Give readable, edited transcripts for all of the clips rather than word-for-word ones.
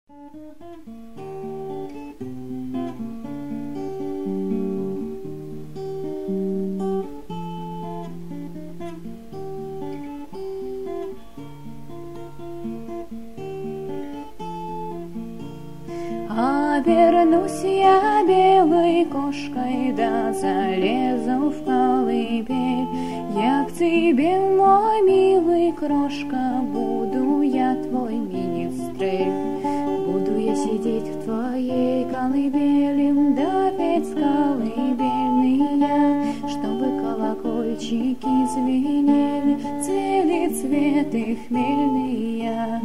Обернусь я белой кошкой, да залезу в колыбель. Я к тебе, мой милый крошка, буду я твой министрель. Буду я сидеть в твоей колыбели, да петь колыбельные, чтобы колокольчики звенели, цвели цветы хмельные.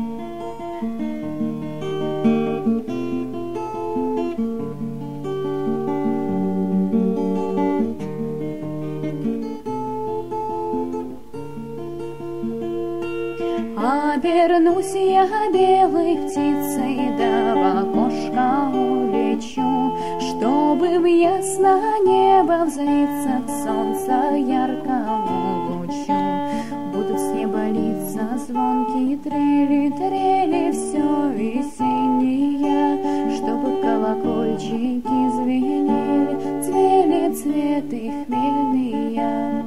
Обернусь я белой птицей, да в окошко улечу, чтобы в ясное небо взлиться к солнца яркому лучу. Будут с неба литься звонкие трели, трели все весенние, чтобы колокольчики звенели, цвели цветы хмельные.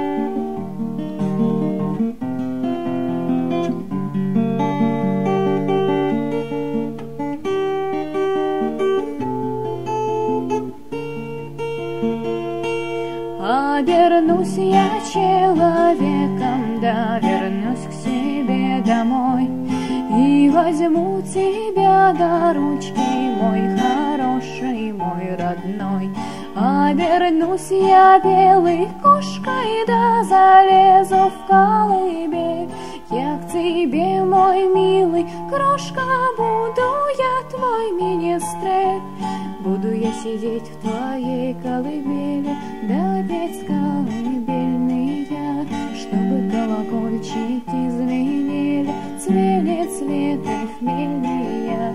Обернусь я человеком, да вернусь к себе домой, и возьму тебя до ручки, мой хороший, мой родной. Обернусь я белой кошкой, да залезу в колыбель. Я к тебе, мой милый крошка, буду я твой министрель. Буду я сидеть в твоей колыбели, да петь колыбельные, чтобы колокольчики звенели, цвели цветы хмельные.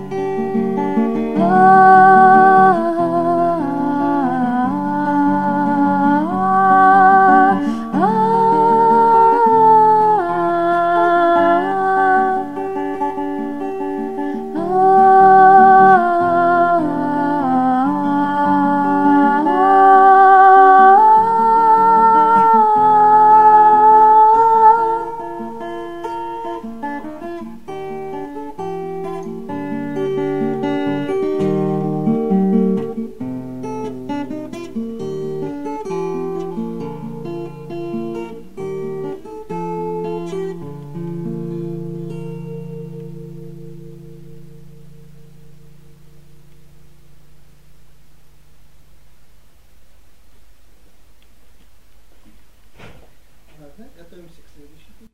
Ладно, готовимся к следующей.